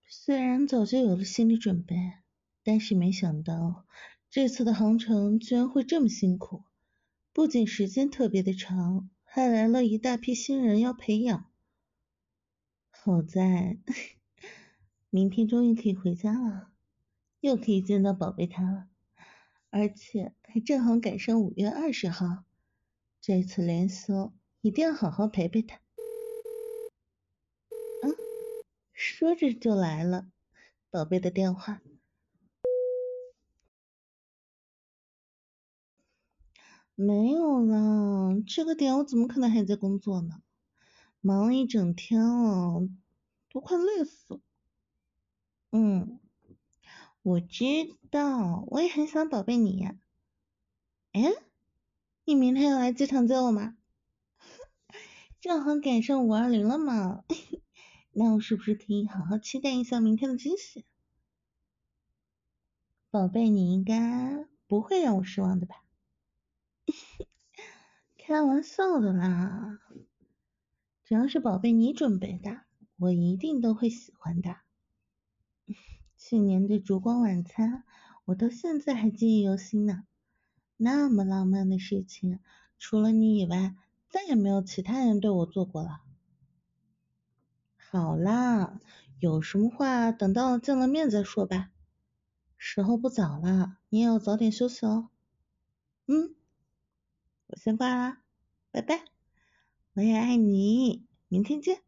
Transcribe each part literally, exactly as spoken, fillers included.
虽然早就有了心理准备，但是没想到这次的航程居然会这么辛苦，不仅时间特别的长，还来了一大批新人要培养。好在明天终于可以回家了，又可以见到宝贝他了，而且还正好赶上五月二十号，这次连休一定要好好陪陪他。嗯，说着就来了宝贝的电话。没有啦，这个点我怎么可能还在工作呢？忙了一整天了，都快累死了。嗯，我知道，我也很想宝贝你呀。哎，你明天要来机场接我吗？正好赶上五二零了嘛，那我是不是可以好好期待一下明天的惊喜？宝贝，你应该不会让我失望的吧？开玩笑的啦，只要是宝贝你准备的，我一定都会喜欢的。去年的烛光晚餐，我到现在还记忆犹新呢。那么浪漫的事情，除了你以外，再也没有其他人对我做过了。好啦，有什么话等到见了面再说吧。时候不早了，你也要早点休息哦。嗯，我先挂啦，拜拜。我也爱你，明天见。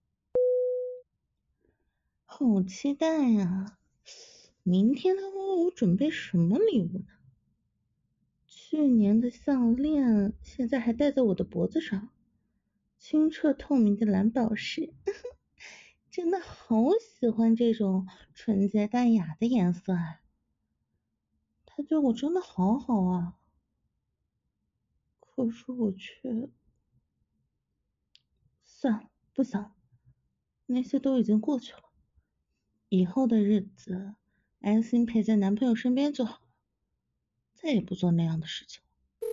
好期待呀！明天他会为我准备什么礼物呢？去年的项链现在还戴在我的脖子上，清澈透明的蓝宝石，真的好喜欢这种纯洁淡雅的颜色啊！他对我真的好好啊，可是我却……算了，不想了，那些都已经过去了，以后的日子安心陪在男朋友身边就好了，再也不做那样的事情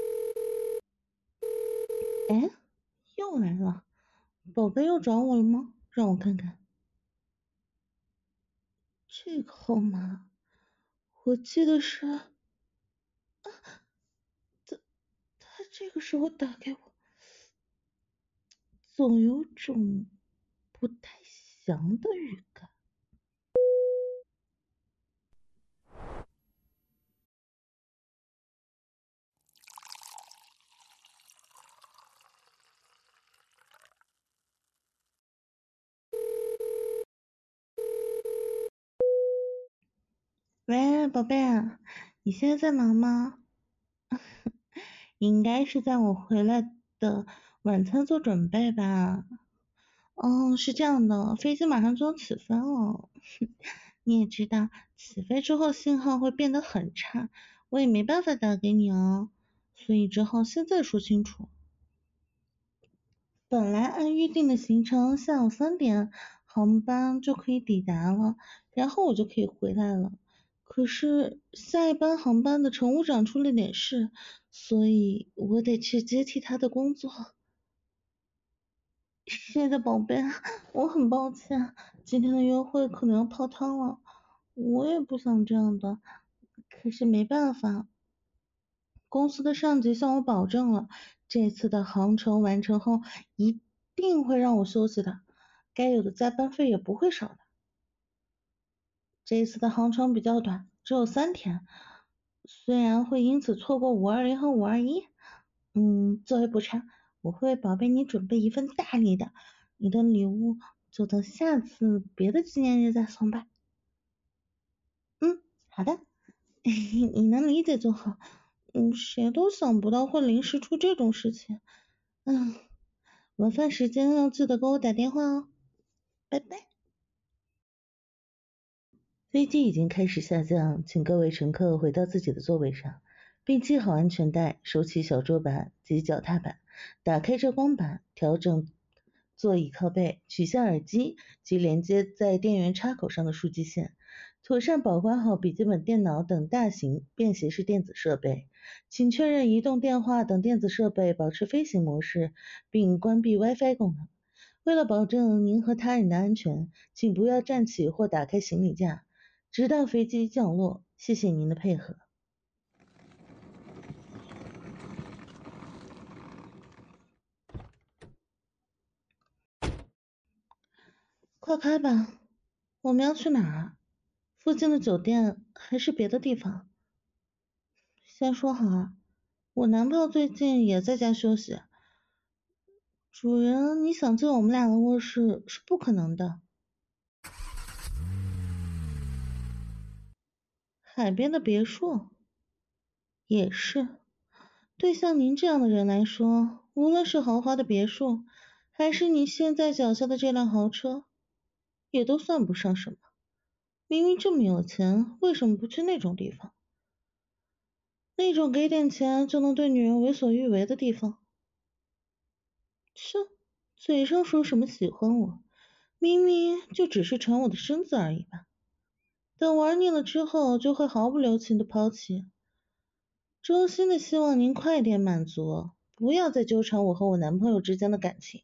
了。哎，又来了，宝贝又找我了吗？让我看看。这个号码，我记得是，啊，他他这个时候打给我，总有种不太祥的预感。喂，宝贝啊，你现在在忙吗？应该是在我回来的晚餐做准备吧。哦，是这样的，飞机马上就要起飞了。你也知道，起飞之后信号会变得很差，我也没办法打给你哦，所以只好现在说清楚。本来按预定的行程，下午三点航班就可以抵达了，然后我就可以回来了。可是下一班航班的乘务长出了点事，所以我得去接替他的工作。是的，宝贝，我很抱歉，今天的约会可能要泡汤了。我也不想这样的，可是没办法，公司的上级向我保证了，这次的航程完成后一定会让我休息的，该有的加班费也不会少的。这次的航程比较短，只有三天，虽然会因此错过五二零和五二一，嗯，作为补偿，我会为宝贝你准备一份大礼的，你的礼物就等下次别的纪念日再送吧。嗯，好的，你能理解就好。嗯，谁都想不到会临时出这种事情。嗯，晚饭时间要记得给我打电话哦。拜拜。飞机已经开始下降，请各位乘客回到自己的座位上，并系好安全带，收起小桌板及脚踏板，打开遮光板，调整座椅靠背，取下耳机及连接在电源插口上的数据线，妥善保管好笔记本电脑等大型便携式电子设备，请确认移动电话等电子设备保持飞行模式，并关闭 WiFi 功能。 为了保证您和他人的安全，请不要站起或打开行李架，直到飞机降落。谢谢您的配合。快开吧，我们要去哪儿？附近的酒店还是别的地方？先说好啊，我男朋友最近也在家休息。主人，你想进我们俩的卧室是不可能的。海边的别墅也是，对像您这样的人来说，无论是豪华的别墅，还是你现在脚下的这辆豪车，也都算不上什么。明明这么有钱，为什么不去那种地方？那种给点钱就能对女人为所欲为的地方？切，嘴上说什么喜欢我，明明就只是馋我的身子而已吧。等玩腻了之后，就会毫不留情的抛弃。衷心的希望您快点满足，不要再纠缠我和我男朋友之间的感情。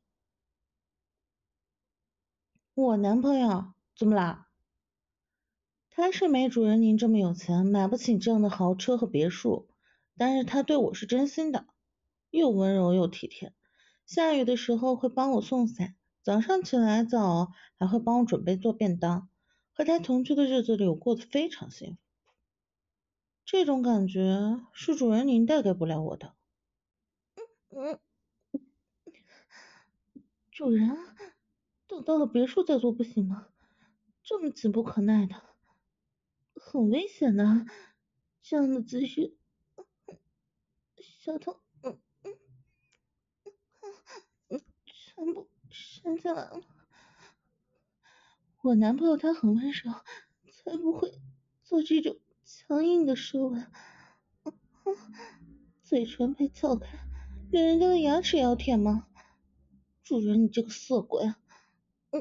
我男朋友怎么啦？他是没主人您这么有钱，买不起这样的豪车和别墅，但是他对我是真心的，又温柔又体贴。下雨的时候会帮我送伞，早上起来早还会帮我准备做便当。和他同居的日子里，我过得非常幸福。这种感觉是主人您带给不了我的。嗯，主人，等到了别墅再做不行吗？这么急不可耐的，很危险的。这样的姿势，小偷，嗯嗯，全部伸进来了。我男朋友他很温柔，才不会做这种强硬的舌吻。嘴唇被撬开，连人家的牙齿也要舔吗？主人，你这个色鬼！嗯，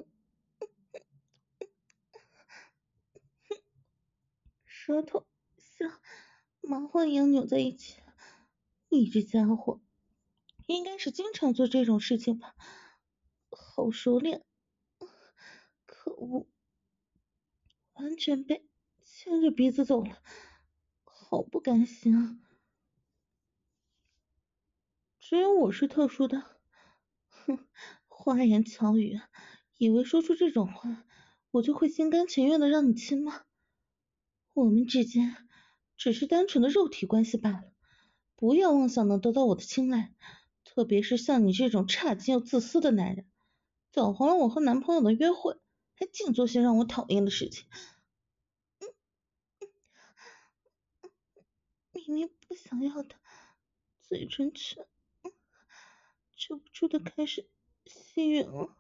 舌头像麻花一样扭在一起。你这家伙应该是经常做这种事情吧？好熟练！可恶，完全被牵着鼻子走了，好不甘心啊！只有我是特殊的。哼，花言巧语，以为说出这种话，我就会心甘情愿的让你亲吗？我们之间只是单纯的肉体关系罢了，不要妄想能得到我的青睐，特别是像你这种差劲又自私的男人，搅黄了我和男朋友的约会，还净做些让我讨厌的事情。明明不想要的，嘴唇却止不住的开始吸吮了。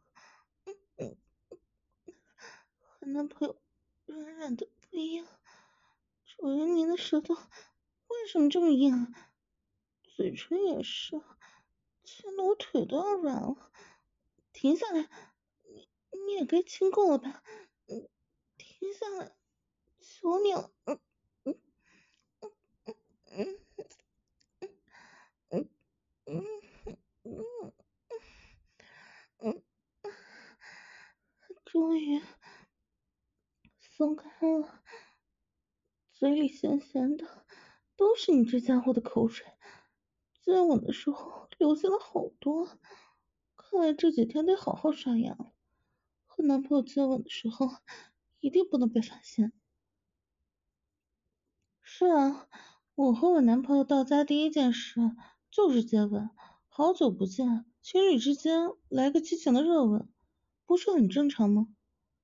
和男朋友软软的不一样，主人您的舌头为什么这么硬啊？嘴唇也是，牵得我腿都要软了。停下来，你你也该亲够了吧？嗯，停下来，求你了。嗯嗯嗯嗯嗯嗯嗯，终于松开了，嘴里咸咸的，都是你这家伙的口水。接吻的时候流下了好多，看来这几天得好好刷牙了。和男朋友接吻的时候，一定不能被发现。是啊，我和我男朋友到家第一件事就是接吻。好久不见，情侣之间来个激情的热吻，不是很正常吗？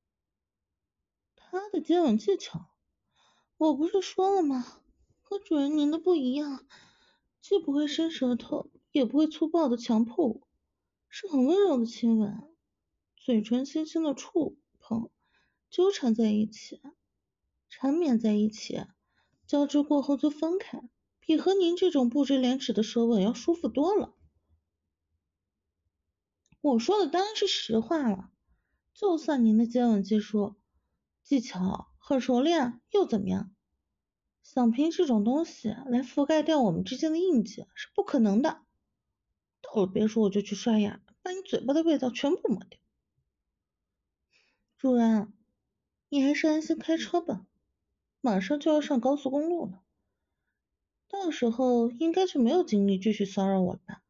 他的接吻技巧，我不是说了吗？和主人您的不一样，既不会伸舌头，也不会粗暴的强迫我，是很温柔的亲吻，嘴唇轻轻的触碰，纠缠在一起，缠绵在一起，交织过后就分开，比和您这种不知廉耻的舌吻要舒服多了。我说的当然是实话了，就算您的接吻技术技巧很熟练，又怎么样？想凭这种东西来覆盖掉我们之间的印记是不可能的。到了别墅我就去刷牙，把你嘴巴的味道全部抹掉。 主人，你还是安心开车吧，马上就要上高速公路了，到时候应该就没有精力继续骚扰我了吧？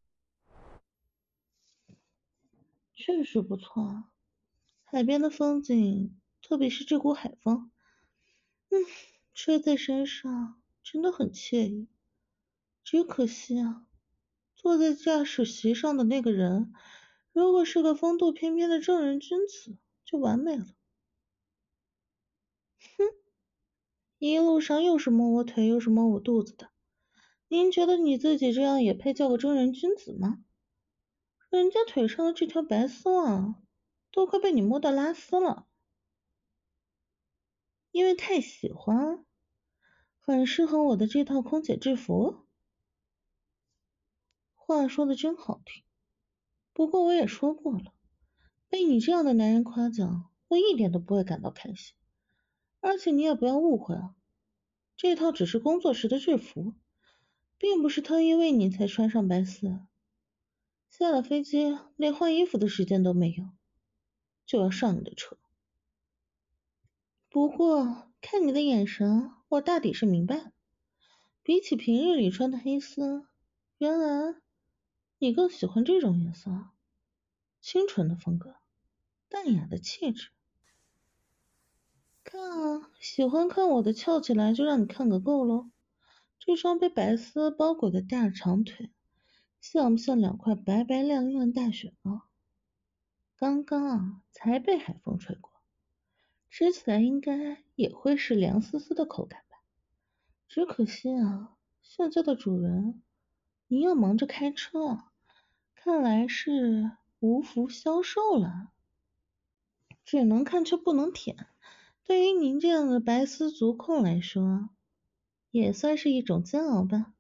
确实不错啊，海边的风景，特别是这股海风，嗯，吹在身上真的很惬意。只可惜啊，坐在驾驶席上的那个人，如果是个风度翩翩的正人君子，就完美了。哼，一路上又是摸我腿又是摸我肚子的，您觉得你自己这样也配叫个正人君子吗？人家腿上的这条白丝袜都快被你摸到拉丝了，因为太喜欢，很适合我的这套空姐制服。话说的真好听，不过我也说过了，被你这样的男人夸奖，我一点都不会感到开心。而且你也不要误会啊，这套只是工作时的制服，并不是特意为你才穿上白丝。下了飞机，连换衣服的时间都没有，就要上你的车。不过看你的眼神，我大抵是明白了。比起平日里穿的黑丝，原来你更喜欢这种颜色，清纯的风格，淡雅的气质。看啊，喜欢看我的翘起来就让你看个够喽。这双被白丝包裹的大长腿，像不像两块白白亮亮的大雪糕？刚刚啊，才被海风吹过，吃起来应该也会是凉丝丝的口感吧？只可惜啊，现在的主人，您要忙着开车啊，看来是无福消受了。只能看却不能舔，对于您这样的白丝族控来说，也算是一种煎熬吧。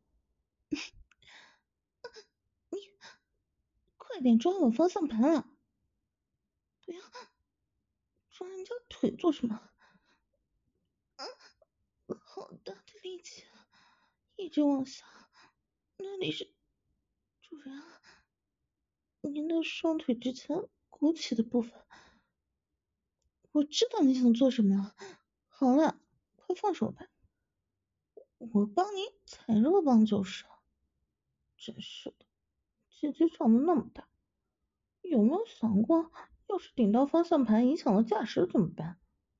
你快点抓稳方向盘啊！不要抓人家腿做什么？啊，好大的力气啊！一直往下，那里是主人，您的双腿之前鼓起的部分。我知道你想做什么，好了，快放手吧，我帮你踩热帮就是。真是的，姐姐长得那么大，有没有想过，要是顶到方向盘影响了驾驶怎么办？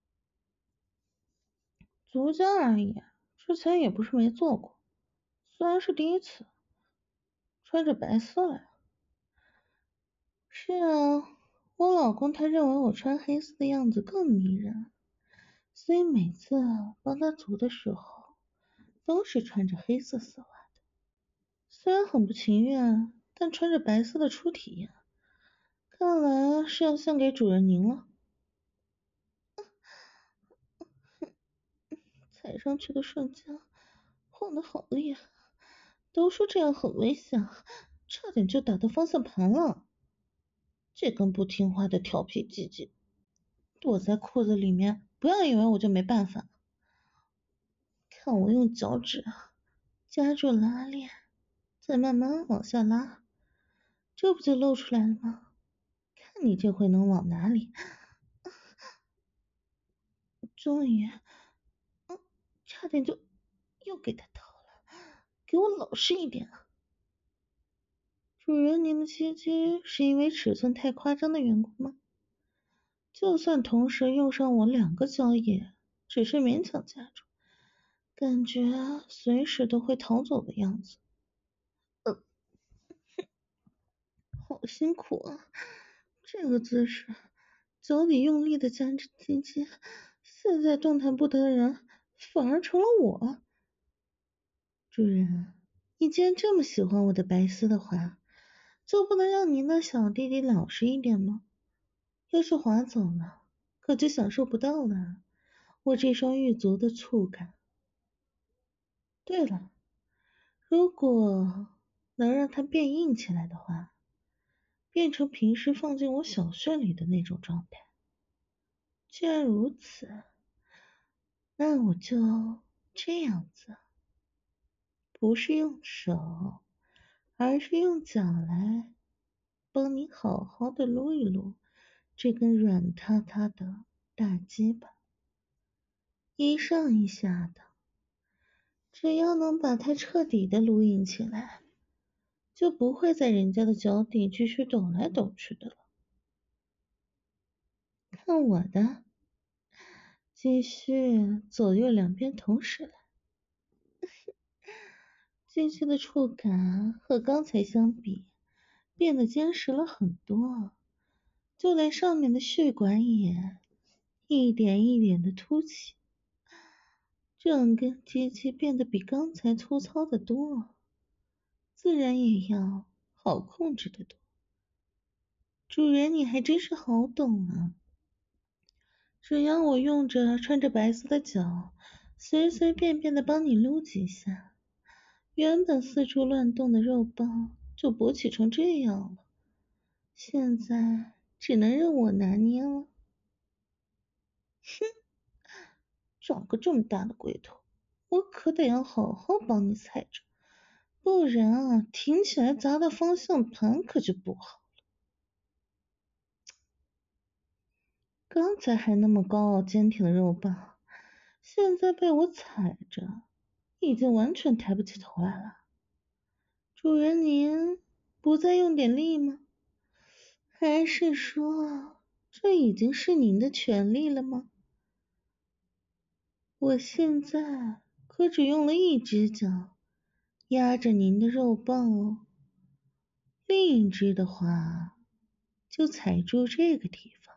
足交而已，之前也不是没做过，虽然是第一次，穿着白丝来。是啊，我老公他认为我穿黑丝的样子更迷人，所以每次帮他足的时候，都是穿着黑色丝袜的。虽然很不情愿，但穿着白丝的初体验，看来是要献给主人您了。踩上去的瞬间，晃得好厉害，都说这样很危险，差点就打到方向盘了。这根不听话的调皮鸡鸡，躲在裤子里面，不要以为我就没办法。看我用脚趾夹住拉链，再慢慢往下拉，这不就露出来了吗？看你这回能往哪里？终于，嗯，差点就又给他套了，给我老实一点啊！主人，您的鸡鸡是因为尺寸太夸张的缘故吗？就算同时用上我两个交易，只是勉强夹住，感觉随时都会逃走的样子。呃，好辛苦啊！这个姿势，脚底用力的夹着鸡鸡，现在动弹不得的人反而成了我。主人，你既然这么喜欢我的白丝的话，就不能让您的小弟弟老实一点吗？要是划走了，可就享受不到了我这双玉足的触感。对了，如果能让它变硬起来的话，变成平时放进我小穴里的那种状态。既然如此，那我就这样子，不是用手，而是用脚来帮你好好的撸一撸这根软塌塌的大鸡巴，一上一下的，只要能把它彻底的撸硬起来，就不会在人家的脚底继续抖来抖去的了。看我的，继续左右两边同时来。鸡鸡的触感和刚才相比，变得坚实了很多，就连上面的血管也一点一点的凸起，整根鸡鸡变得比刚才粗糙的多，自然也要好控制的多。主人，你还真是好懂啊！只要我用着穿着白色的脚，随随便便的帮你撸几下，原本四处乱动的肉棒就勃起成这样了。现在只能任我拿捏了。哼，长个这么大的龟头，我可得要好好帮你踩着，不然啊，挺起来砸到方向盘可就不好。刚才还那么高傲坚挺的肉棒，现在被我踩着，已经完全抬不起头来了。主人您不再用点力吗？还是说这已经是您的权利了吗？我现在可只用了一只脚压着您的肉棒哦，另一只的话就踩住这个地方。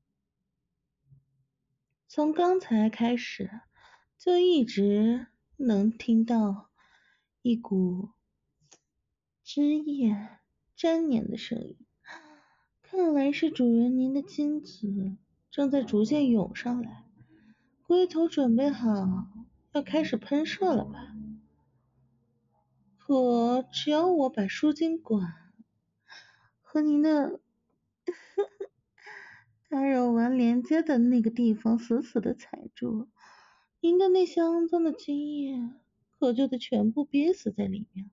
从刚才开始就一直能听到一股汁液粘黏的声音，看来是主人您的精子正在逐渐涌上来，龟头准备好要开始喷射了吧？可只要我把输精管和您的大肉丸连接的那个地方死死的踩住，您的那些肮脏的精液可就得全部憋死在里面了。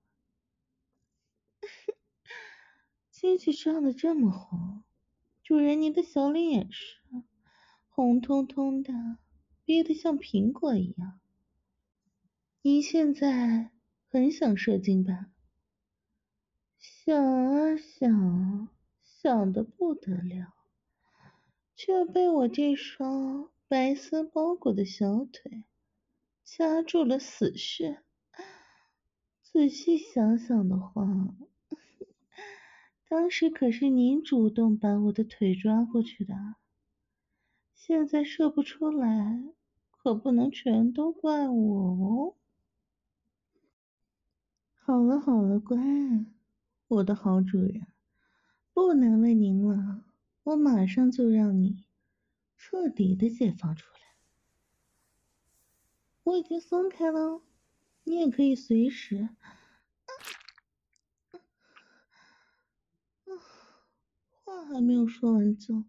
鸡鸡胀得这么红，主人您的小脸也是红彤彤的，憋得像苹果一样。您现在很想射精吧？想啊想，想得不得了，却被我这双白丝包裹的小腿掐住了死穴。仔细想想的话，当时可是您主动把我的腿抓过去的，现在射不出来，可不能全都怪我哦。好了好了，乖，我的好主人，不难为您了，我马上就让你彻底的解放出来。我已经松开了，你也可以随时。话还没有说完就，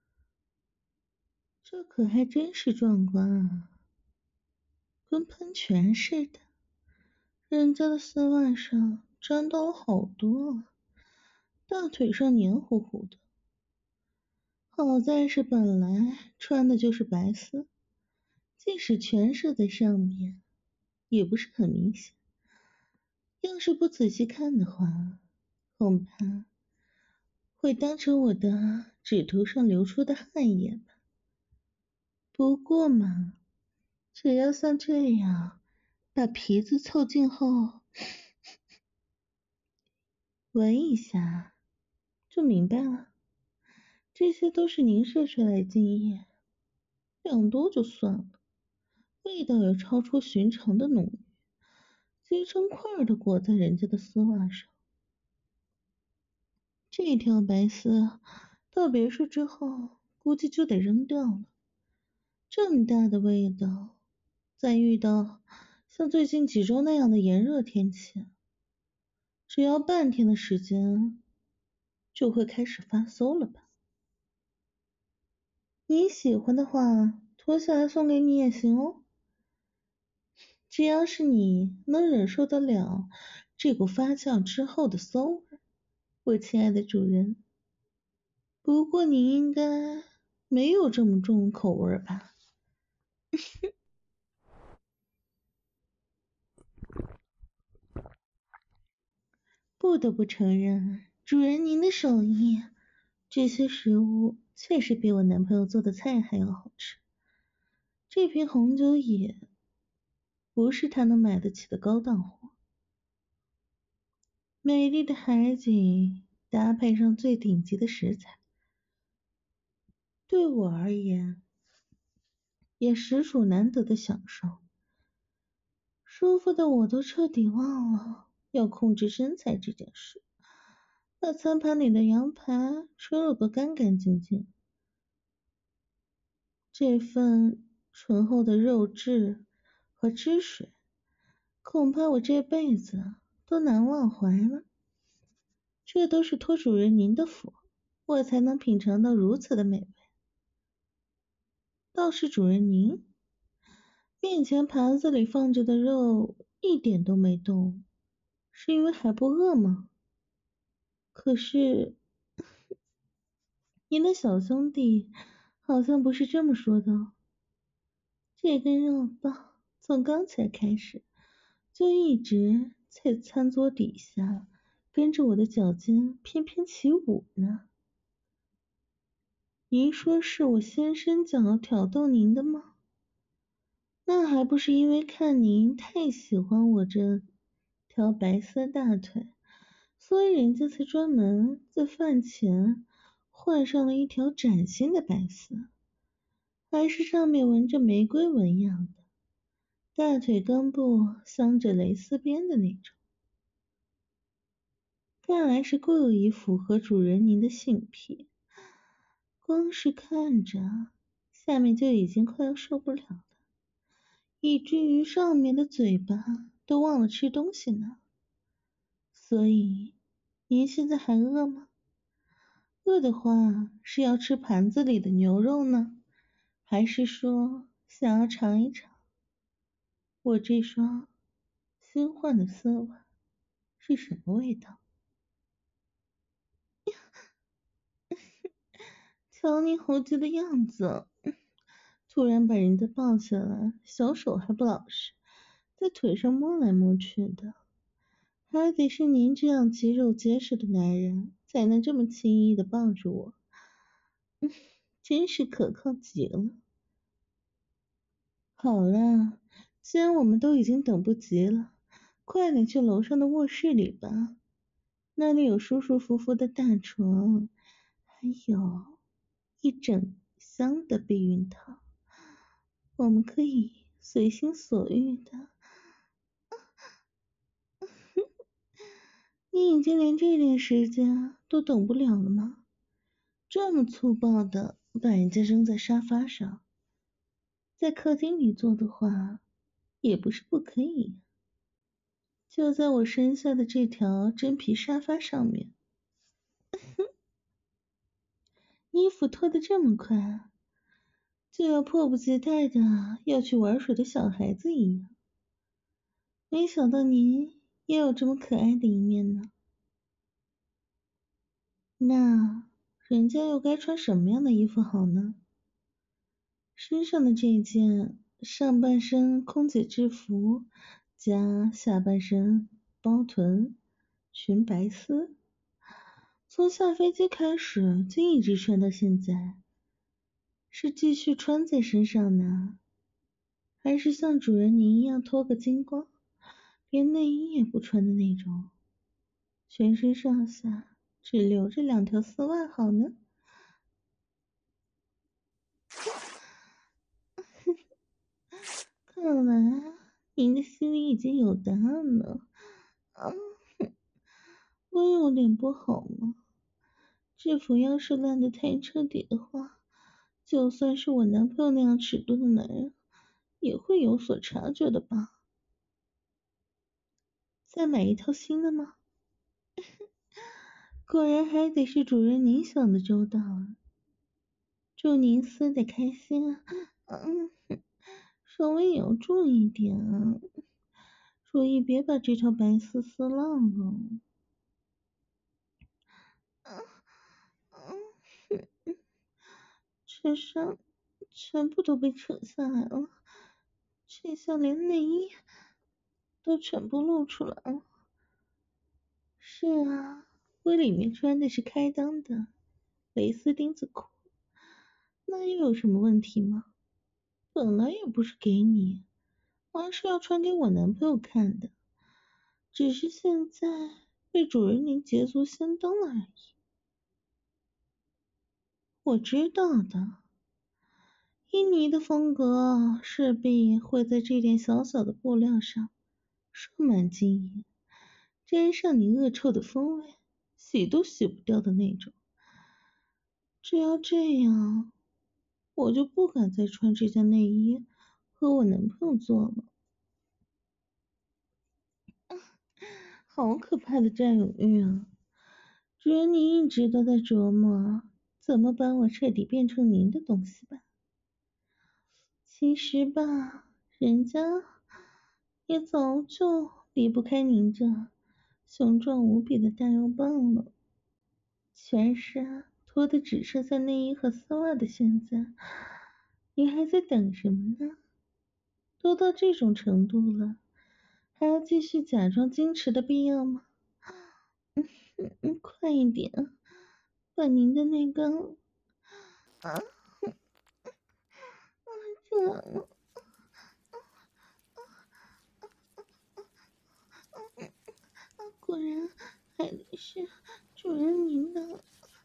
这可还真是壮观啊，跟喷泉似的，人家的丝袜上沾到了好多啊，大腿上黏糊糊的。好在是本来穿的就是白丝，即使全射在上面，也不是很明显。要是不仔细看的话，恐怕会当成我的指头上流出的汗液吧。不过嘛，只要像这样把皮子凑近后闻一下，就明白了。这些都是您射出来的精液，量多就算了，味道也超出寻常的浓郁，结成块的裹在人家的丝袜上。这条白丝到别墅之后，估计就得扔掉了。这么大的味道，再遇到像最近几周那样的炎热天气，只要半天的时间，就会开始发馊了吧？你喜欢的话，脱下来送给你也行哦。只要是你能忍受得了这股发酵之后的馊味，我亲爱的主人。 不过你应该没有这么重口味吧？不得不承认，主人您的手艺，这些食物确实比我男朋友做的菜还要好吃。这瓶红酒也不是他能买得起的高档货。美丽的海景搭配上最顶级的食材，对我而言也实属难得的享受。舒服的我都彻底忘了要控制身材这件事，把餐盘里的羊排吃了个干干净净。这份醇厚的肉质和汁水，恐怕我这辈子都难忘怀了。这都是托主人您的福，我才能品尝到如此的美味。倒是主人您，面前盘子里放着的肉一点都没动，是因为还不饿吗？可是您的小兄弟好像不是这么说的哦。这根肉棒从刚才开始就一直在餐桌底下跟着我的脚尖翩翩起舞呢。您说是我先伸脚挑逗您的吗？那还不是因为看您太喜欢我这条白色大腿，所以人家才专门在饭前换上了一条崭新的白色，还是上面纹着玫瑰纹样的，大腿根部镶着蕾丝边的那种。看来是过于符合主人您的性癖，光是看着，下面就已经快要受不了了，以至于上面的嘴巴都忘了吃东西呢。所以，您现在还饿吗？饿的话，是要吃盘子里的牛肉呢，还是说想要尝一尝我这双新换的丝袜是什么味道？瞧你猴急的样子，突然把人家抱起来，小手还不老实，在腿上摸来摸去的。还得是您这样肌肉结实的男人，才能这么轻易的抱住我，真是可靠极了。好了，既然我们都已经等不及了，快点去楼上的卧室里吧，那里有舒舒服服的大床，还有一整箱的避孕套，我们可以随心所欲的。你已经连这点时间都等不了了吗？这么粗暴的把人家扔在沙发上，在客厅里坐的话，也不是不可以。就在我身下的这条真皮沙发上面。衣服脱得这么快，就要迫不及待的要去玩水的小孩子一样。没想到您也有这么可爱的一面呢。那人家又该穿什么样的衣服好呢？身上的这件上半身空姐制服加下半身包臀裙白丝，从下飞机开始就一直穿到现在，是继续穿在身上呢，还是像主人您一样脱个精光，连内衣也不穿的那种，全身上下只留着两条丝袜好呢？看来您的心里已经有答案了。啊，我有点不好吗？制服要是烂得太彻底的话，就算是我男朋友那样尺度的男人，也会有所察觉的吧？再买一套新的吗？果然还得是主人您想的周到啊！祝您撕得开心啊！嗯，稍微也要注意点啊，注意别把这条白丝撕烂了。嗯嗯衬衫全部都被扯下来了，这下连内衣都全部露出来了。是啊，我里面穿的是开裆的蕾丝丁字裤，那又有什么问题吗？本来也不是给你，而是要穿给我男朋友看的，只是现在被主人您捷足先登了而已。我知道的，依你的风格，势必会在这点小小的布料上射满金银，沾上你恶臭的风味，洗都洗不掉的那种。只要这样，我就不敢再穿这件内衣和我男朋友做了。好可怕的占有欲啊！主人，您一直都在琢磨怎么把我彻底变成您的东西吧？其实吧，人家也早就离不开您这雄壮无比的大肉棒了。全身脱得只剩下内衣和丝袜的现在，你还在等什么呢？都到这种程度了，还要继续假装矜持的必要吗？嗯嗯，快一点，把您的那个啊，进来了。果然还得是主人您的。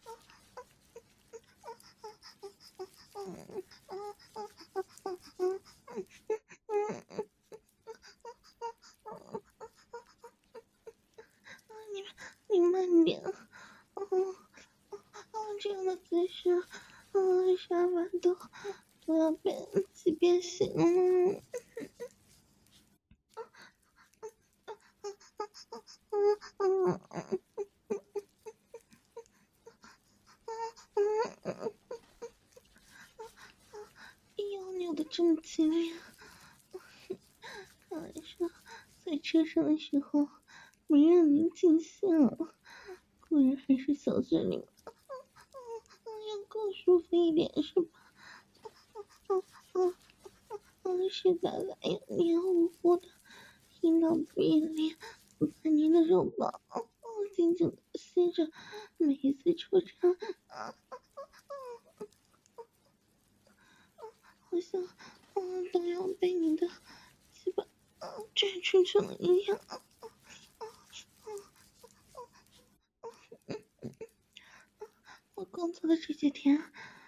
你你慢点，哦哦，这样的姿势，啊，沙发都都要被挤变形了。腰扭的这么激烈，看来是在车上的时候没让您尽兴了，果然还是小嘴里要更舒服一点是吧？嗯，是在来黏糊糊的阴道壁里，把您的肉棒紧紧的吸着，每一次抽插，好像嗯都要被你的鸡巴拽出去了一样。我工作的这几天，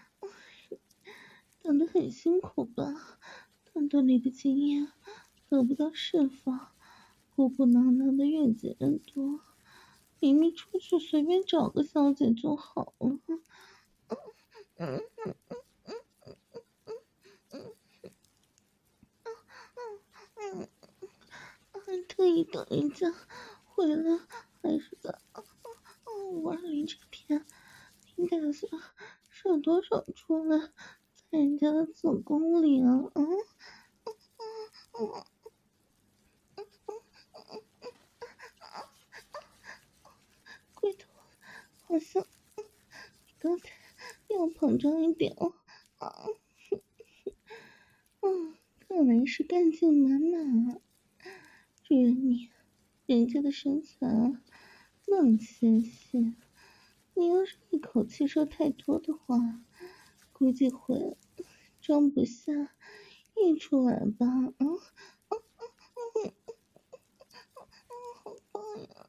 等得很辛苦吧？团队里的经验得不到释放，鼓鼓囊囊的越挤越多，明明出去随便找个小姐就好了。嗯嗯嗯，还特意等人家回来，还是在五二零这天，你打算射多少出来在人家的子宫里啊？嗯嗯嗯，龟头好像比刚才要膨胀一点哦。啊，嗯，看来是干劲满满啊。主人你，人家的身材那么纤细，你要是一口气射太多的话，估计会装不下溢出来吧？啊，好棒呀！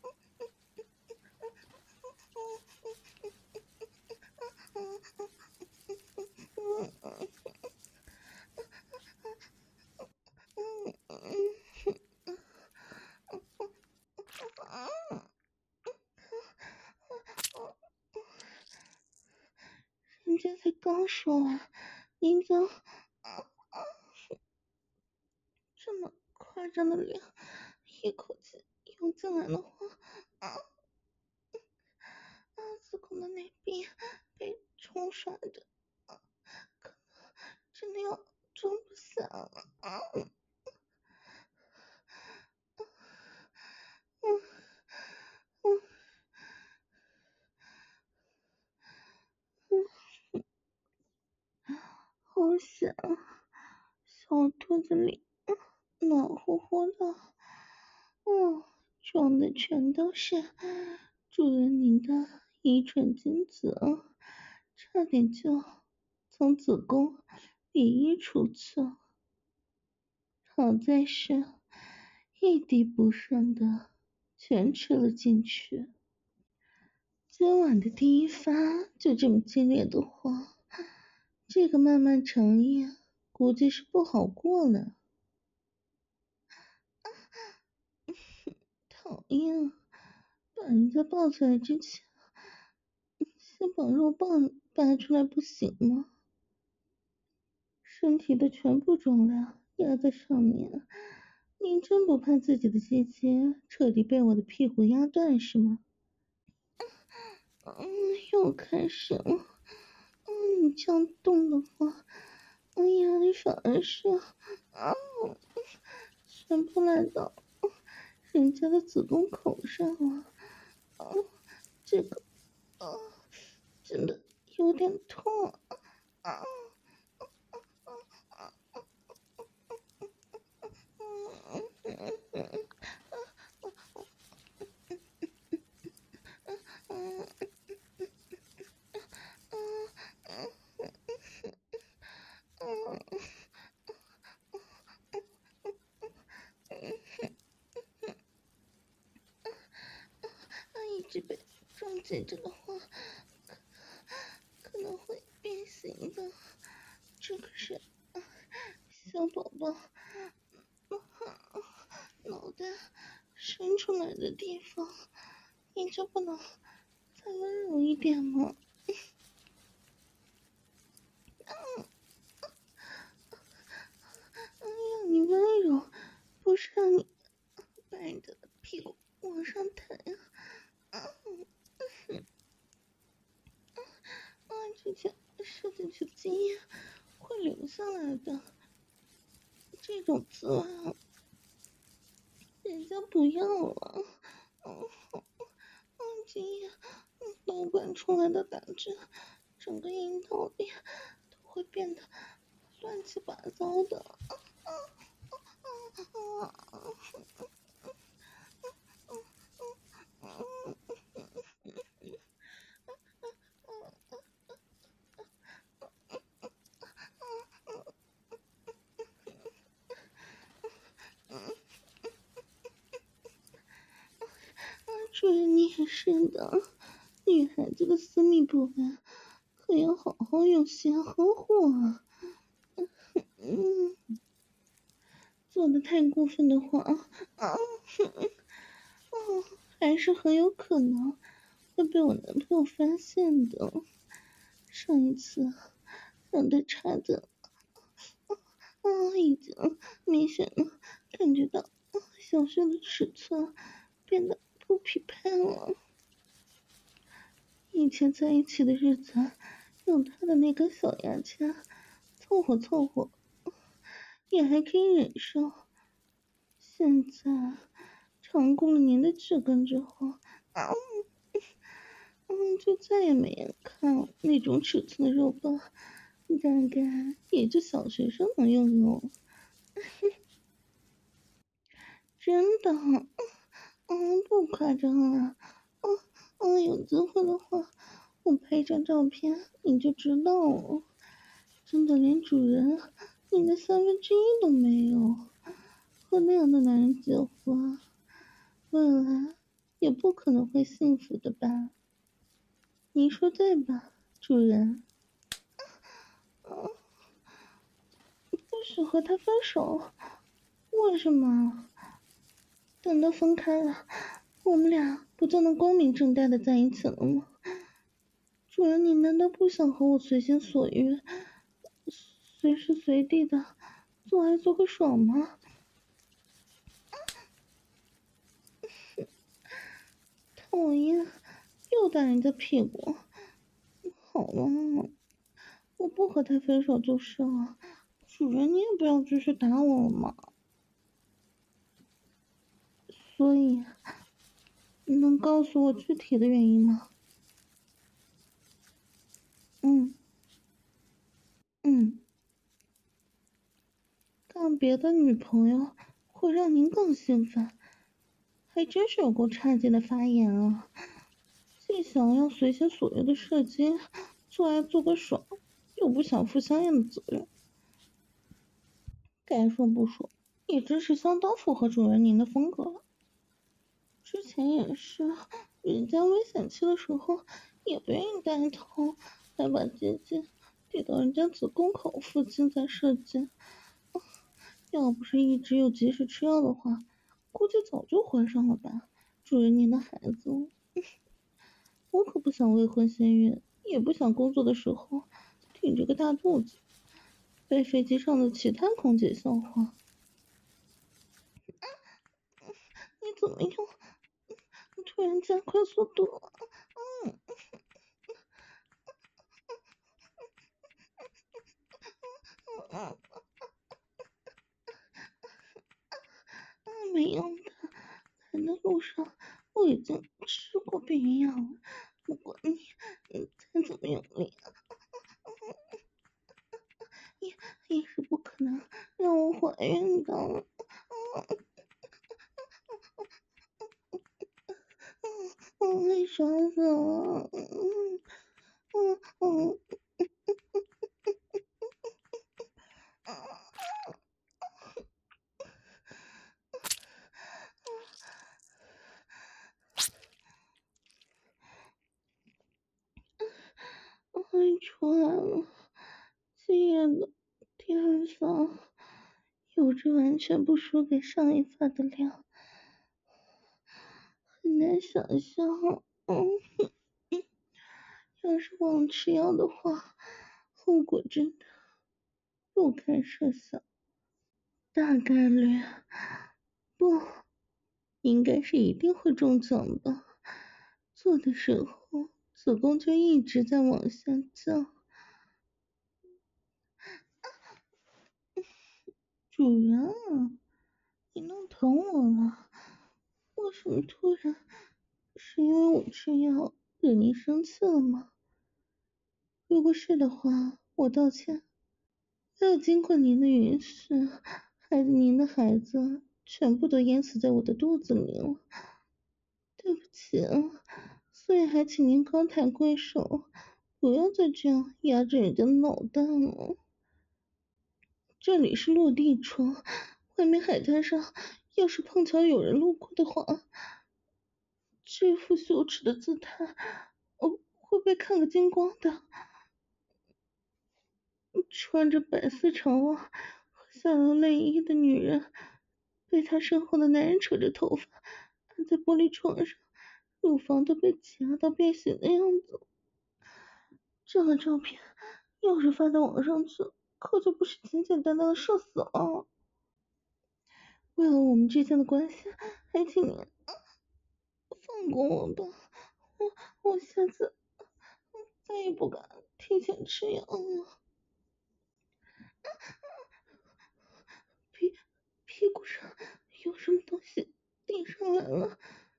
人家才刚说完，您就这么夸张的量，一口气用进来的话，啊啊，子宫的内壁被冲刷的，啊，可能真的要装不下了。啊，嗯嗯嗯把我肚子里暖乎乎的，嗯，装的全都是主人您的遗传精子，差点就从子宫里溢出去，好在是一滴不剩的全吃了进去。今晚的第一发就这么激烈的话，这个漫漫长夜估计是不好过了。讨厌，把人家抱起来之前，先把肉棒拔出来不行吗？身体的全部重量压在上面，您真不怕自己的鸡鸡彻底被我的屁股压断是吗？嗯，又开始了。嗯，你这样动的话，我压力反而是啊，全部来到人家的子宫口上了。啊，这个啊，真的有点痛啊。一直被撞击着的话，可能会变形的。这可是小宝宝脑袋伸出来的地方，你就不能再温柔一点吗？让你温柔，不是让你把你的屁股往上抬啊！啊，之前射进去的精液会流下来的，这种滋味啊，人家不要了。嗯嗯，精液倒灌出来的感觉，整个阴道里都会变得乱七八糟的。啊啊啊！主人你也是的，女孩子的私密部位可要好好用心呵护啊。嗯，做的太过分的话，啊，嗯，还是很有可能会被我男朋友发现的。上一次让他插的，啊，已经明显的感觉到小穴的尺寸变得不匹配了。以前在一起的日子，用他的那根小牙签凑合凑合，也还可以忍受。现在尝过了您的这根之后，啊，嗯，就再也没眼看了。那种尺寸的肉棒，大概也就小学生能用用。真的，嗯，不夸张了。嗯嗯，有机会的话，我拍一张照片，你就知道了。真的连主人你的三分之一都没有，和那样的男人结婚，未来也不可能会幸福的吧？您说对吧，主人？嗯，不许和他分手，为什么？等到分开了，我们俩不就能光明正大的在一起了吗？主人，你难道不想和我随心所欲，随时随地的做爱做个爽吗？讨厌，又打人家屁股。好了，我不和他分手就是了。主人，你也不要继续打我了嘛。所以，你能告诉我具体的原因吗？嗯嗯， 干别的女朋友会让您更兴奋，还真是有够差劲的发言啊！既想要随心所欲的射精，做爱做个爽，又不想负相应的责任。该说不说，也真是相当符合主人您的风格了。之前也是，人家危险期的时候也不愿意带头，还把结节抵到人家子宫口附近再射精。要不是一直有及时吃药的话，估计早就怀上了吧，主人您的孩子。我可不想未婚先孕，也不想工作的时候挺着个大肚子，被飞机上的其他空姐笑话。你怎么又突然加快速度了？嗯嗯嗯，没用的，来的路上我已经吃过避孕药了，不管你你再怎么用力，也也是不可能让我怀孕的。嗯嗯，太爽死了！嗯嗯嗯嗯，出来了，今夜的第二房有着完全不输给上一发的量，很难想象，嗯，要是忘吃药的话，后果真的不堪设想。大概率不，应该是一定会中奖的。做的时候子宫就一直在往下降。主人啊，你弄疼我了，为什么突然？是因为我吃药惹您生气了吗？如果是的话，我道歉。没有经过您的允许，害得您的孩子全部都淹死在我的肚子里了。对不起啊，所以还请您高抬贵手，不要再这样压着人家的脑袋了。这里是落地窗，外面海滩上要是碰巧有人路过的话，这副羞耻的姿态，我会被看个精光的。穿着白色长袜和下流内衣的女人，被她身后的男人扯着头发按在玻璃窗上，乳房都被挤压到变形的样子。这个照片要是发到网上去，可就不是简简单单的社死了。为了我们之间的关系，还请您放过我吧，我我下次再也不敢提前吃药了。屁屁股上有什么东西顶上来了？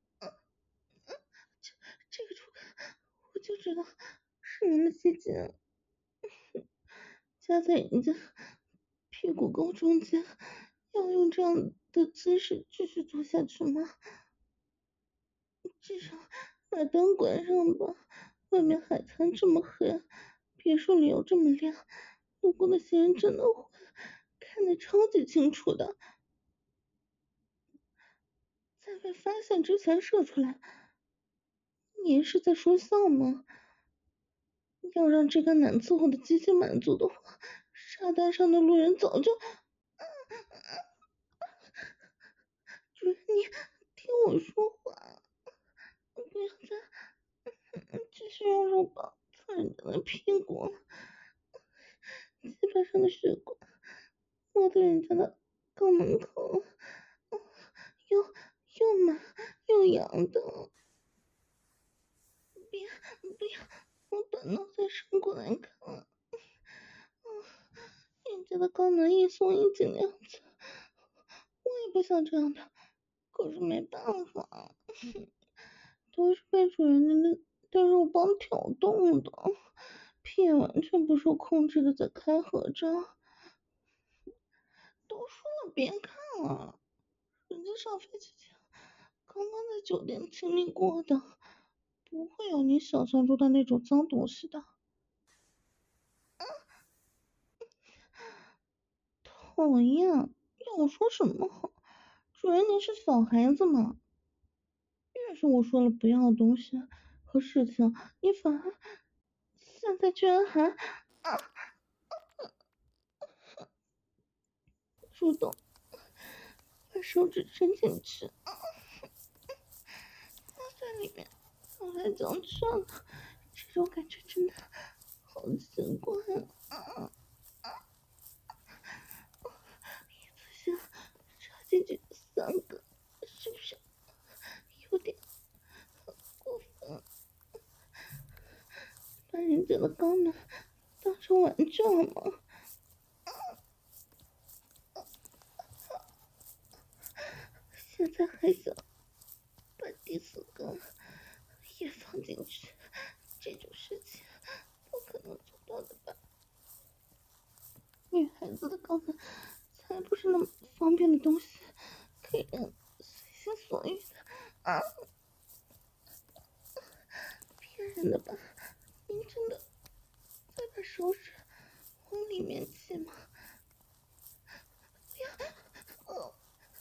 这这个触感，我就知道是人的鸡精夹在人家屁股沟中间，要用这样的姿势继续做下去吗？至少把灯关上吧，外面海滩这么黑，别墅里又这么亮，路过的行人真的会看得超级清楚的。在被发现之前射出来，您是在说笑吗？要让这个难伺候的机器满足的话，沙滩上的路人早就……主人，你听我说话，不要再继续用肉棒蹭人家的屁股，鸡巴上的血管摸到人家的肛门口，又又满又痒的。别不要，我把脑袋伸过来看，人家的肛门一松一紧的样子，我也不想这样的，可是没办法，都是被主人的的肉棒挑动的，屁眼完全不受控制的在开合着，都说了别看了，人家上飞机前刚刚在酒店清理过的，不会有你想象中的那种脏东西的。讨厌，要我说什么好？主人您是小孩子嘛，越是我说了不要的东西和事情，你反而现在居然还啊主动把手指伸进去，啊，在里面搅来搅去的，这种感觉真的好奇怪啊！一次性插进去三个，是不是有点过分？把人家的肛门当成玩具了吗？现在还想把第四个也放进去，这种事情不可能做到的吧？女孩子的肛门才不是那么方便的东西，可以让随心所欲的啊！骗人的吧？您真的在把手指往里面挤吗？不要！哦，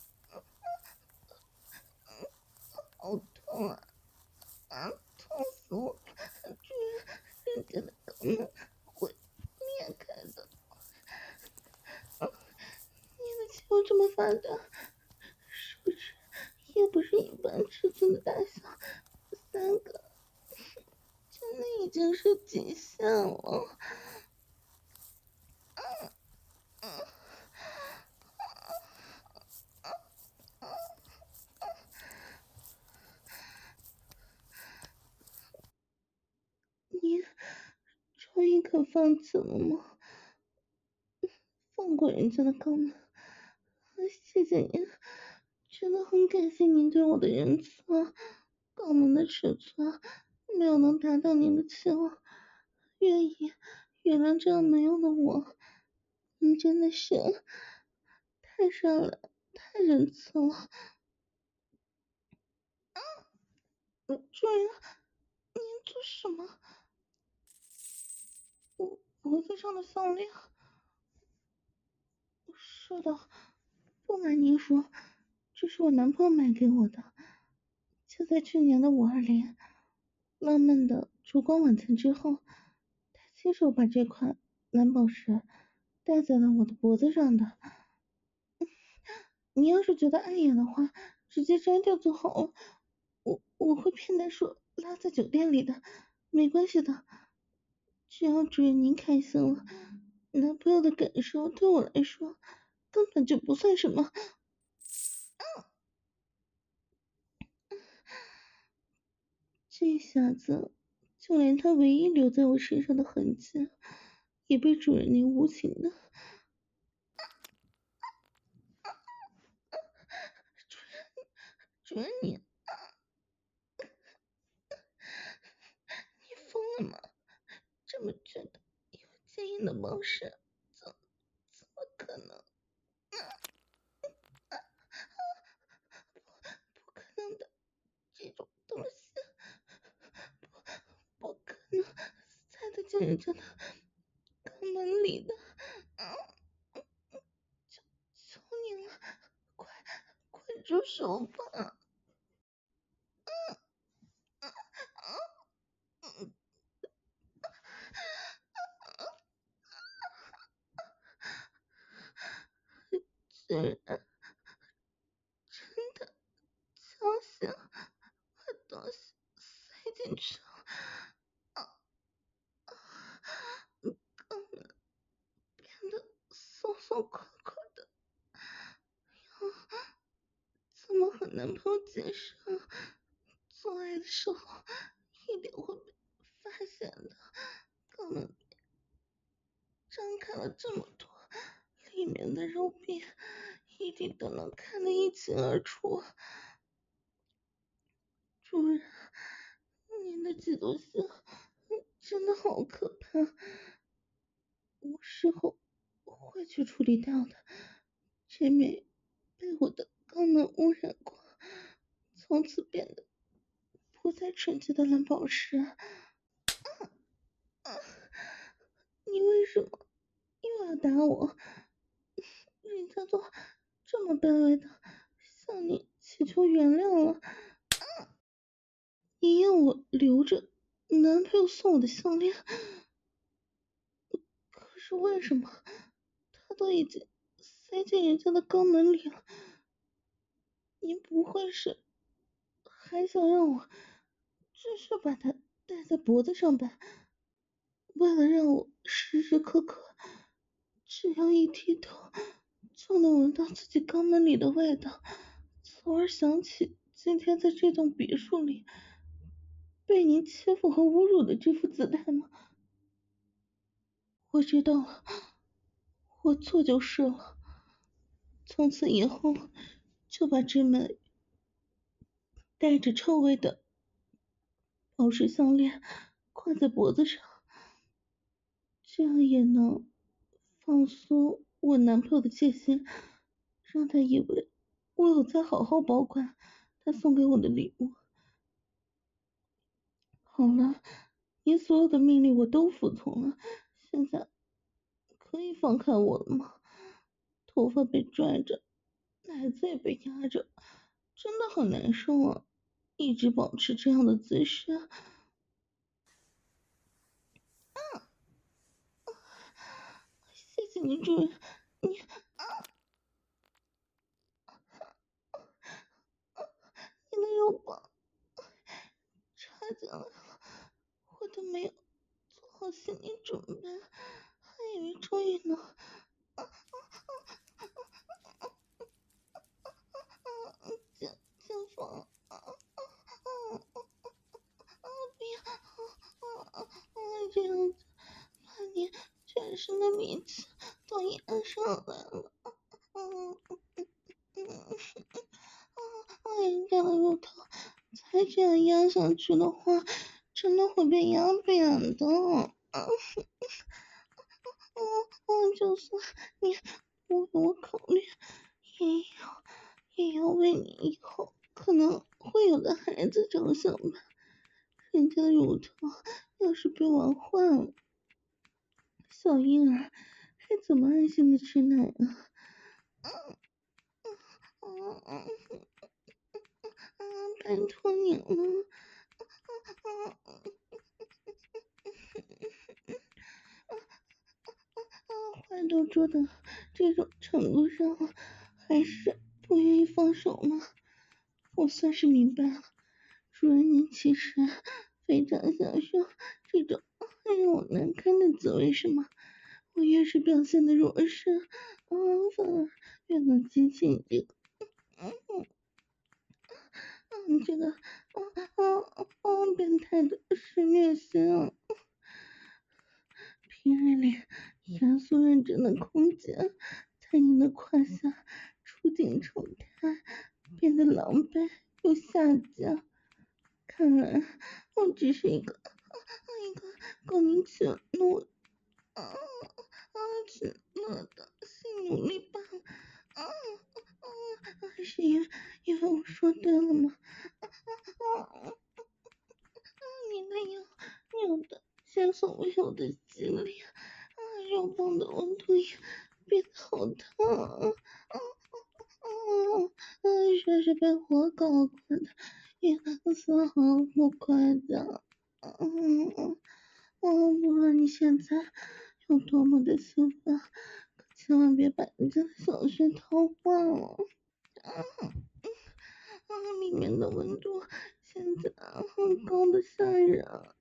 好痛啊！啊，痛死我了！居然人家的肛门会裂开的，啊，你的肌肉这么发达，手指也不是一般尺寸的大小，三个真的已经是极限了。你终于肯放弃了吗？放过人家的肛门，谢谢您，真的很感谢您对我的仁慈。肛门的尺寸没有能达到您的期望，愿意原谅这样没用的我。您真的是太善良、太仁慈了。主人，您做什么？我脖子上的项链。是的，不瞒您说，这是我男朋友买给我的，就在去年的五二零，浪漫的烛光晚餐之后，他亲手把这块蓝宝石戴在了我的脖子上的。你要是觉得碍眼的话，直接摘掉就好了。我我会骗他说拉在酒店里的，没关系的。只要主人您开心了，男朋友的感受对我来说根本就不算什么。这下子，就连他唯一留在我身上的痕迹，也被主人您无情的。主人，主人你，你疯了吗？这么觉得有坚硬的宝石，怎怎么可能？不可能的，这种东西，不不可能塞得进人家的肛门里的。啊！求求你了，快快住手吧！居然真的强行把东西塞进去了，啊！肛门变得松松垮垮的，怎么和男朋友解释啊？做爱的时候一定会被发现的，肛门张开了这么多，里面的肉片一定都能看得一清二楚。主人，您的嫉妒心真的好可怕，我事后会去处理掉的。 这枚被我的肛门污染过，从此变得不再纯洁的蓝宝石。啊啊！你为什么又要打我？人家都这么卑微的向你祈求原谅了，你要我留着男朋友送我的项链，可是为什么他都已经塞进人家的肛门里了？您不会是还想让我继续把它戴在脖子上吧？为了让我时时刻刻只要一低头就能闻到自己肛门里的味道，从而想起今天在这栋别墅里被您欺负和侮辱的这副姿态吗？我知道了，我做就是了。从此以后就把这枚带着臭味的宝石项链挂在脖子上，这样也能放松我男朋友的戒心，让他以为我有在好好保管他送给我的礼物。好了，你所有的命令我都服从了，现在可以放开我了吗？头发被拽着，奶子也被压着，真的很难受啊！一直保持这样的姿势。谢谢你，主人。你你的肉棒插进来了，我都没有做好心理准备，还以为终于能解解放。不要，这样子把你全身的名字都压上来了。嗯嗯嗯嗯，人家的乳头再这样压下去的话，真的会被压扁的。嗯嗯嗯，就算你不为我考虑，也要也要为你以后可能会有的孩子着想吧。人家的乳头要是被玩坏了，小婴儿还怎么安心的吃奶啊？嗯嗯嗯嗯，拜托你了。嗯话都说到这种程度上了，还是不愿意放手吗？我算是明白了，主人您其实非常享受这种让我难堪的滋味是吗？我越是表现的弱势，嗯，反而越能激起这个，嗯嗯，这个，嗯嗯嗯，变态的施虐心啊！平日里严肃认真的空姐，在您的胯下出尽丑态，变得狼狈又下贱。看来我只是一个一个供您取怒啊啊取乐的性奴隶罢了。啊啊！是因为因为我说对了吗？啊啊！你那样扭的前所未有的激烈，啊，肉棒的温度也变得好烫啊！啊啊啊！说是被火搞过的，也丝毫不夸张。嗯嗯嗯，不论你现在有多么的兴奋，可千万别把人家的小穴掏坏了。啊啊！里面的温度现在很高的吓人啊！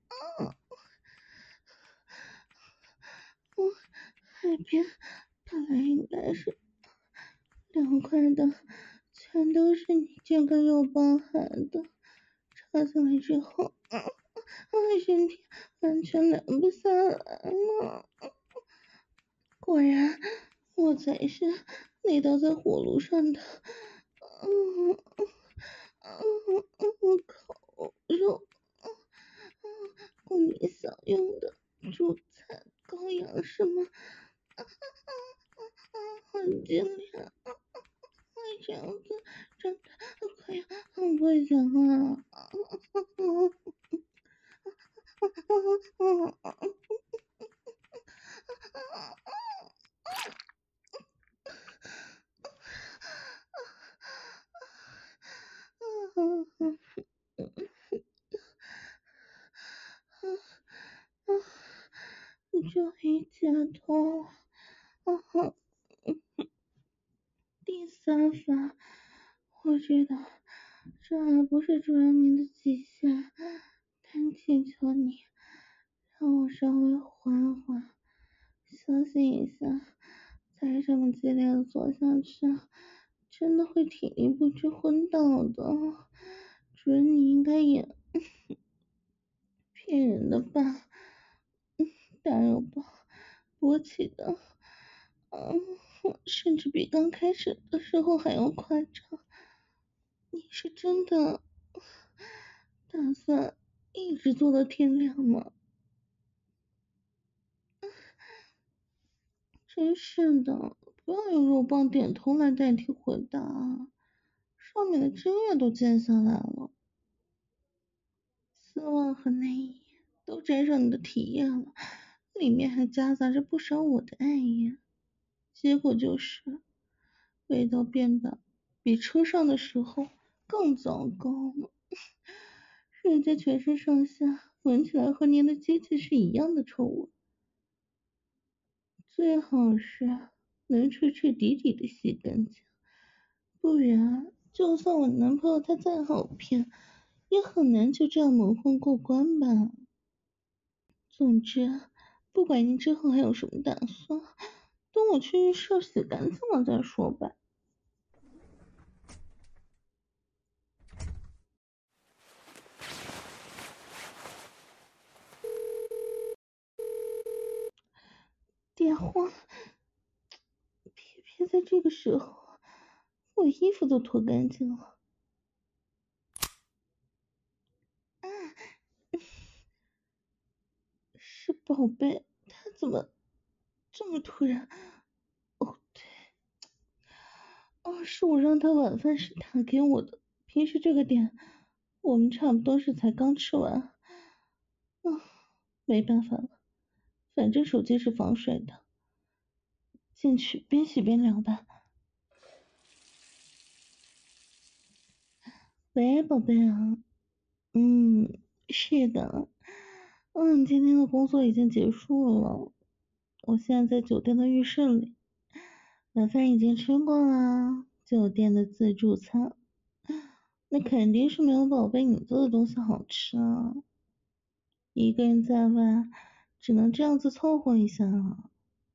我海边本来应该是凉快的，全都是你这个肉包孩的，插进来之后，啊啊，身体完全凉不下来了。果然，我才是那道在火炉上的，嗯嗯嗯嗯，烤肉，嗯嗯，供你享用的主菜羔羊是吗？啊啊啊啊！很精炼。 这样子真的可以很不行啊！终于解脱了。第三法，我知道这还不是主人您的极限，但请求你让我稍微缓缓，相信一下，再这么激烈的做下去，真的会体力不支昏倒的。主人你应该也骗人的吧？大肉包勃起的，嗯，甚至比刚开始的时候还要夸张。你是真的打算一直做到天亮吗？真是的，不要用肉棒点头来代替回答啊！上面的针眼都见下来了，丝袜和内衣都沾上你的体液了，里面还夹杂着不少我的爱液，结果就是味道变得比车上的时候更糟糕了。人家全身上下闻起来和您的机器是一样的臭味，最好是能彻彻底底的洗干净，不然就算我男朋友他再好骗，也很难就这样蒙混过关吧。总之，不管您之后还有什么打算，等我去浴室洗干净了再说吧。电话，别别在这个时候，我衣服都脱干净了。啊，是宝贝，他怎么这么突然？哦，对，哦，是我让他晚饭时打给我的。平时这个点，我们差不多是才刚吃完。嗯，没办法了，反正手机是防水的，进去边洗边聊吧。喂，宝贝啊，嗯，是的，嗯，今天的工作已经结束了，我现在在酒店的浴室里，晚饭已经吃过了，酒店的自助餐，那肯定是没有宝贝你做的东西好吃啊。一个人在外，只能这样子凑合一下了。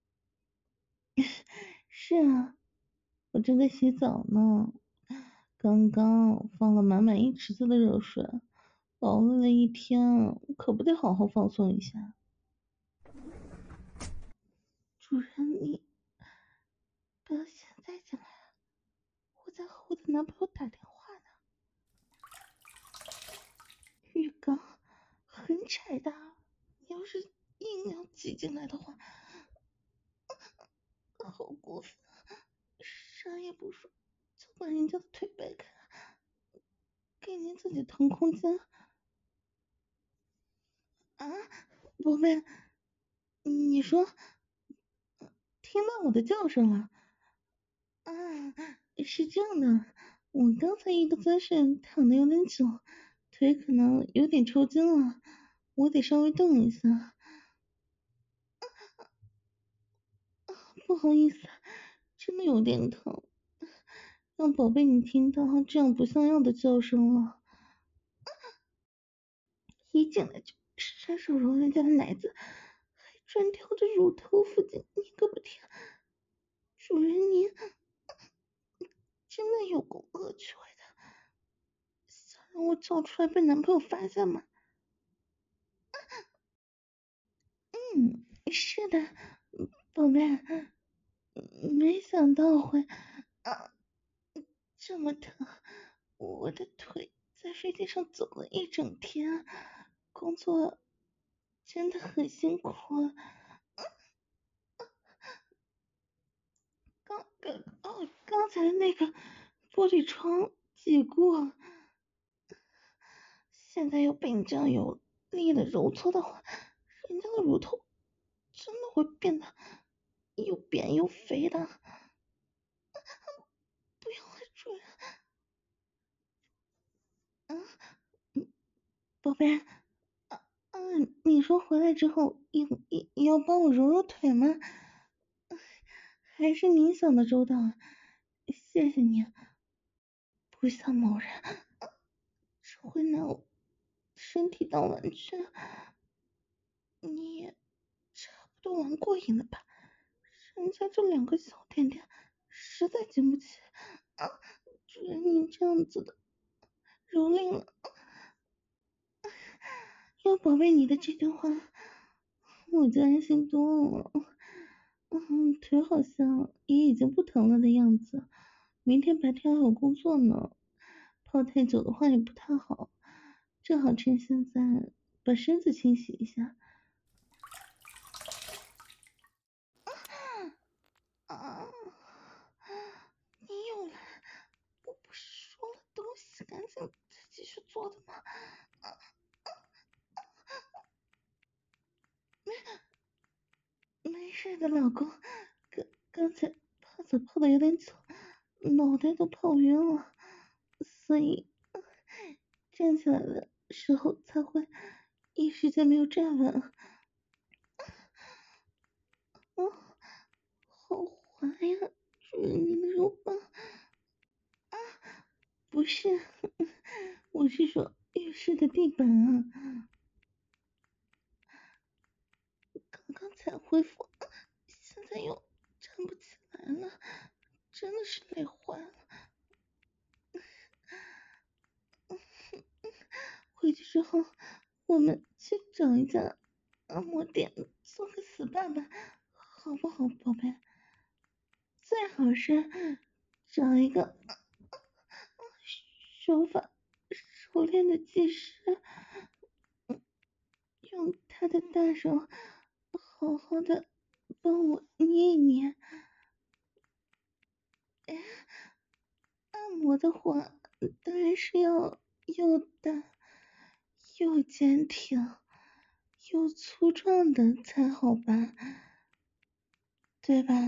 是啊，我正在洗澡呢，刚刚放了满满一池子的热水，熬了了一天，可不得好好放松一下。主人，你不要现在进来啊，我在和我的男朋友打电话呢。浴缸很窄的，要是硬要挤进来的话，好过分，啥也不说就把人家的腿掰开，给您自己腾空间。啊，宝贝，你说听到我的叫声了？啊，是这样的，我刚才一个姿势躺的有点久，腿可能有点抽筋了，我得稍微动一下。不好意思，真的有点疼，让宝贝你听到这样不像样的叫声了。一进来就伸手揉人家的奶子，还专挑着乳头附近，你个不听，主人您真的有够恶趣味的，想让我叫出来被男朋友发现吗？嗯，是的，宝贝，没想到会啊这么疼，我的腿在飞机上走了一整天，工作真的很辛苦。刚刚哦，刚才那个玻璃窗挤过，现在又被你这样有力的揉搓的话，人家的乳头真的会变得又扁又肥的。不要了，主人。嗯嗯，宝贝，啊啊，你说回来之后也也也要帮我揉揉腿吗？还是你想的周到啊，谢谢你。不像某人只会拿我身体当玩具，你也差不多玩过瘾了吧？人家这两个小甜甜实在经不起啊！主人你这样子的蹂躏了。有宝贝你的这句话，我就安心多了。嗯，腿好像也已经不疼了的样子。明天白天还有工作呢，泡太久的话也不太好。正好趁现在把身子清洗一下。啊！你又来！我不是说了东西干净再继续做的吗？啊！没没事的，老公。刚刚才泡澡泡的有点久，脑袋都泡晕了，所以站起来的时候才会一时间没有站稳。哦，好滑呀，主人你的肉棒。啊，不是，我是说浴室的地板啊，刚刚才恢复，现在又站不起来了，真的是累坏了。回去之后，我们去找一家按摩店做个 S P A 吧，好不好，宝贝？最好是找一个手法熟练的技师，用他的大手好好的帮我捏一捏。哎，按摩的话，当然是要又大又坚挺又粗壮的才好吧，对吧？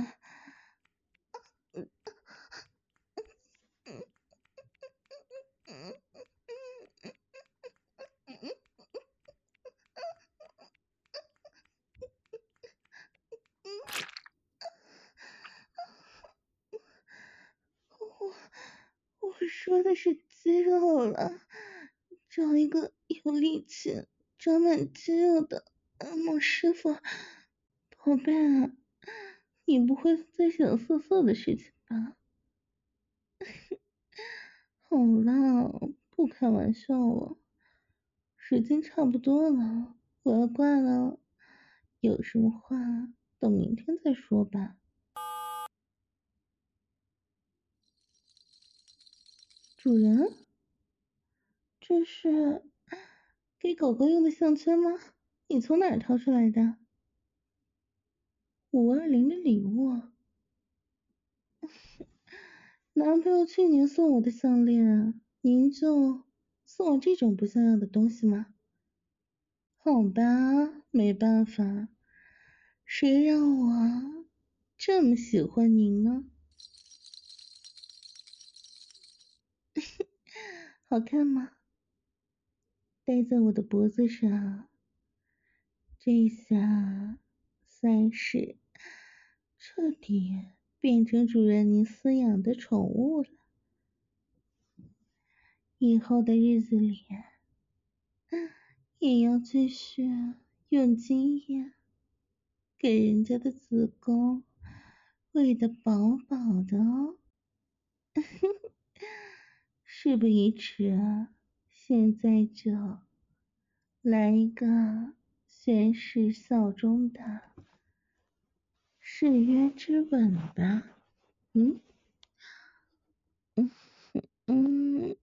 我我说的是肌肉了，找一个有力气、长满肌肉的按摩师傅。宝贝啊，你不会在想色色的事情吧？好啦，不开玩笑了，时间差不多了，我要挂了。有什么话等明天再说吧。主人，这是给狗狗用的项圈吗？你从哪儿掏出来的？五二零的礼物？男朋友去年送我的项链，您就送我这种不像样的东西吗？好吧，没办法，谁让我这么喜欢您呢？好看吗？戴在我的脖子上，这下算是彻底变成主人您饲养的宠物了。以后的日子里，也要继续用经验给人家的子宫喂得饱饱的哦。事不宜迟啊，现在就来一个宣誓效忠的誓约之吻吧。嗯嗯嗯。